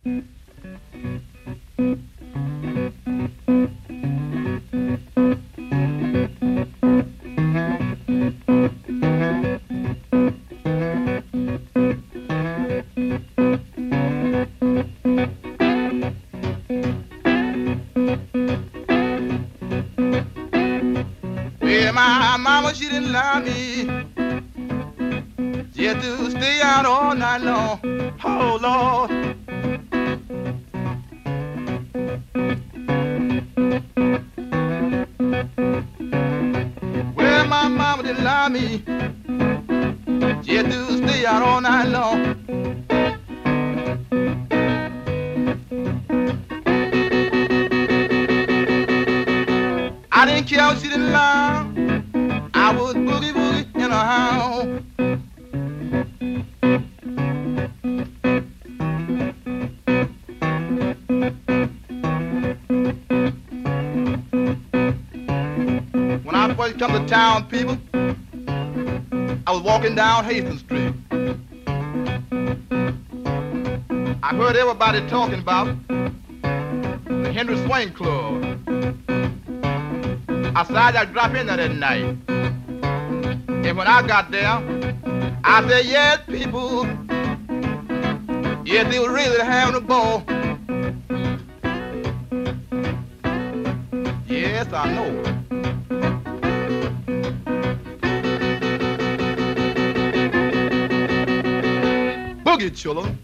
Well, my mama, she didn't lie me. She had to stay out all night long. Oh, Lord. Well, my mama didn't lie me. She had to stay out all night long. I didn't care if she didn't lie. I was boogie boogie in a house. When I first come to town, people, I was walking down Hastings Street. I heard everybody talking about the Henry Swain Club. I decided I'd drop in there that night. And when I got there, I said, yes, people, yes, they were really having a ball. Yes, I know. Boogie, children.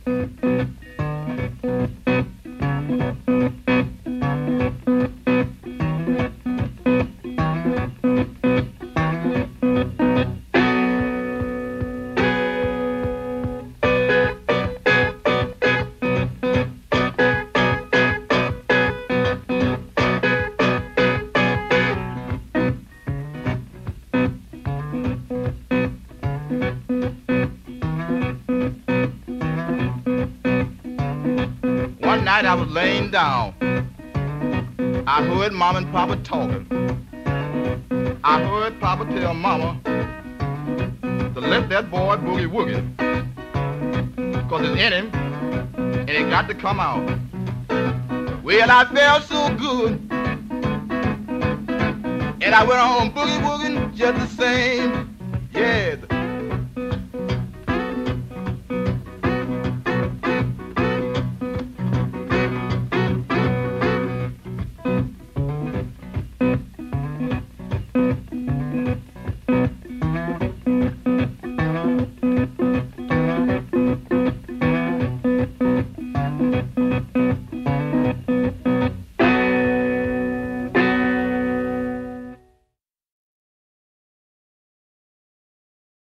One night I was laying down. I heard Mama and Papa talking. I heard Papa tell Mama to let that boy boogie woogie, 'cause it's in him and it got to come out. Well, I felt so good, and I went on boogie wooging just the same. Yeah.